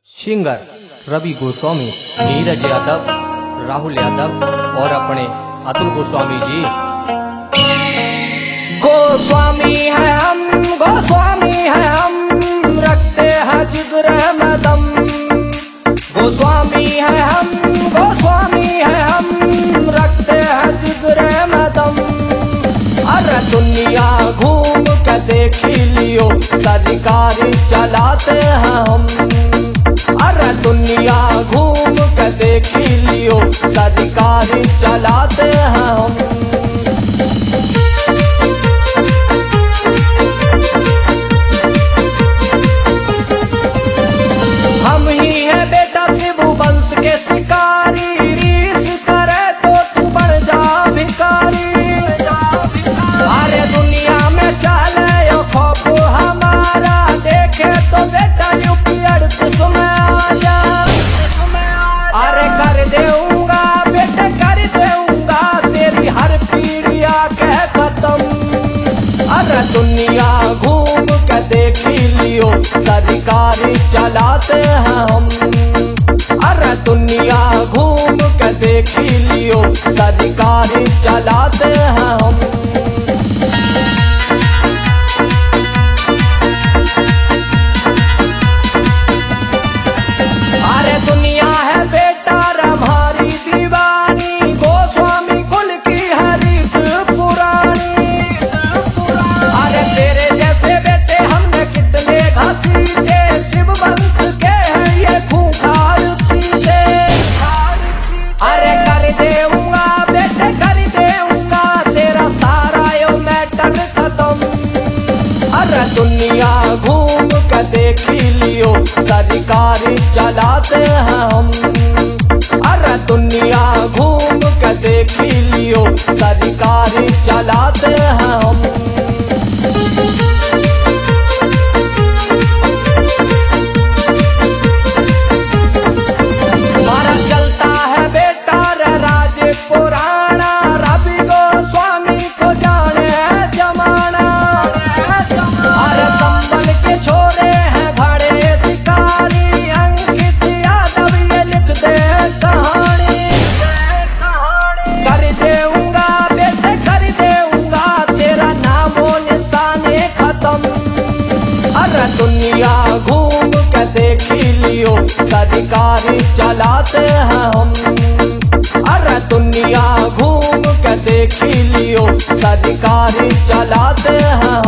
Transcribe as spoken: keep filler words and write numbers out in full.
Singer Ravi Goswami, Neeraj Yadav, Rahul Yadav और अपने अतुल गोस्वामी जी। गोस्वामी है हम, गोस्वामी है हम, रखते हैं जिगर में दम। गोस्वामी है हम, गोस्वामी है हम, रखते हैं जिगर में दम। अरे दुनिया घूम के देख लियो, सरकारी चलाते हैं हम। अरे दुनिया घूम के देख लियो, सरकारी चलाते हैं हम। हम ही है बेटा शिबू वंश के शिकारी, रीस करे तो तू बन जा भिखारी। अरे दुनिया में चले यो खौफ हमारा, देखे तो बेटा यूपी अड़तीस में आ जा। अरे कर देऊंगा बेटे कर देऊंगा, तेरी हर पीढ़िया के खत्म। अरे दुनिया घूम के देख लियो, सरकारी चलाते हैं हम। अरे दुनिया घूम के देख लियो, सरकारी चलाते हैं हम। अरे दुनिया है बेटा हमारी दीवानी, गोस्वामी कुल की हरीफ पुरानी। अरे तेरे जैसे बेटे हमने कितने घसीटे, शिव वंश के हैं ये खूंखार सीधे। अरे कर देऊंगा बेटे कर देऊंगा, तेरा सारा यो मैटर खत्म। अरे दुनिया घूम के देख लियो, सरकारी चलाते हैं हम। अरे दुनिया घूम के देख लियो, सरकारी चलाते हैं हम। हमारा चलता है बेटा राज पुराना, रवि गोस्वामी को जाने है जमाना। अरे संभल के छोरे हैं घड़े शिकारी, अंकित यादव ये लिख दे कहानी। कर देऊंगा बेटे कर देऊंगा, तेरा नामो निशाने खत्म। अरे दुनिया घूम के देख लियो, सरकारी चलाते हैं हम। अरे दुनिया घूम के देख लियो, सरकारी चलाते हैं हम।